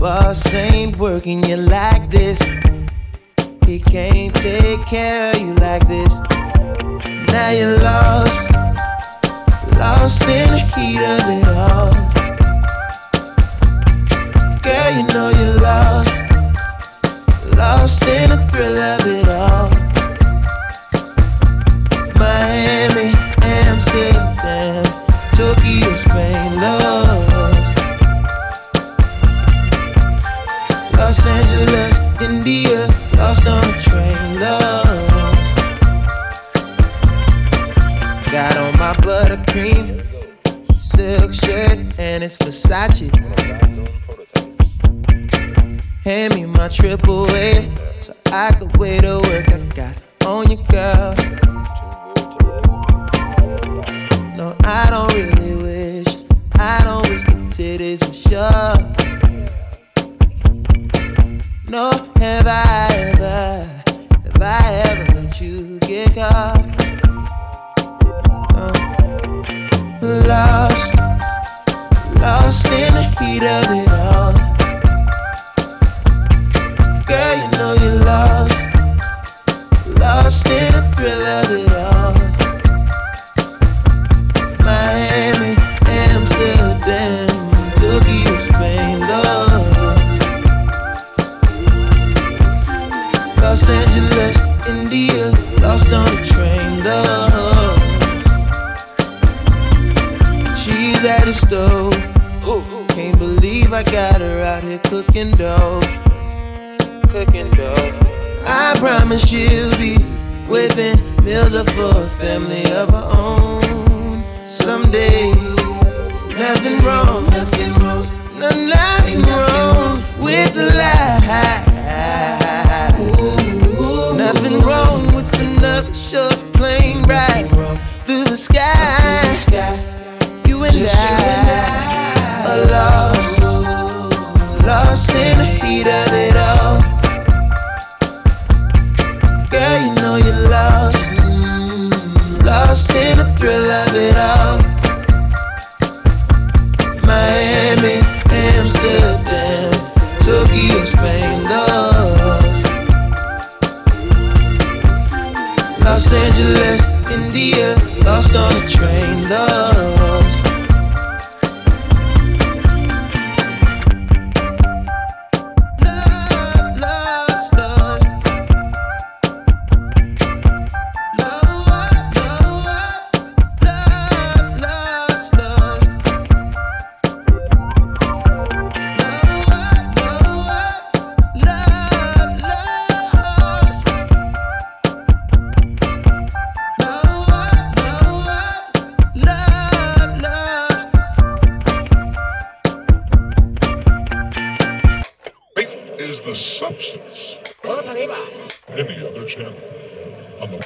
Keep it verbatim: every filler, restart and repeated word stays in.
boss ain't working you like this. He can't take care of you like this. Now you're lost, lost in the heat of it all. Girl, you know you're lost, lost in the thrill of it all. Miami, Amsterdam, Tokyo, Spain, lost. Los Angeles, India, lost on a train, lost. Got on my buttercream silk shirt and it's Versace. Hand me my triple A so I could wait to work. I got on you, girl. No, I don't really wish, I don't wish the titties were sure. No, have I ever, have I ever let you get caught? No. Lost, lost in the heat of it all. Girl, you know you're lost, lost in the thrill of it all. Miami, Amsterdam, Tokyo, Spain, lost. Los Angeles, India, lost on a train, lost. She's at the stove, can't believe I got her out here cooking dough. Cooking dough. I promise she'll be whipping meals up for a family of her own someday. Nothing wrong, nothing wrong, no, nothing wrong with the lie. Ooh, nothing wrong with another short plane ride through the sky. You and I are lost, lost in the heat of it all. Girl, you know you're lost, lost in the thrill of it all. Miami, Amsterdam, Tokyo, Spain, lost. Los Angeles, India, lost on a train, lost. Is the substance. Any other channel on the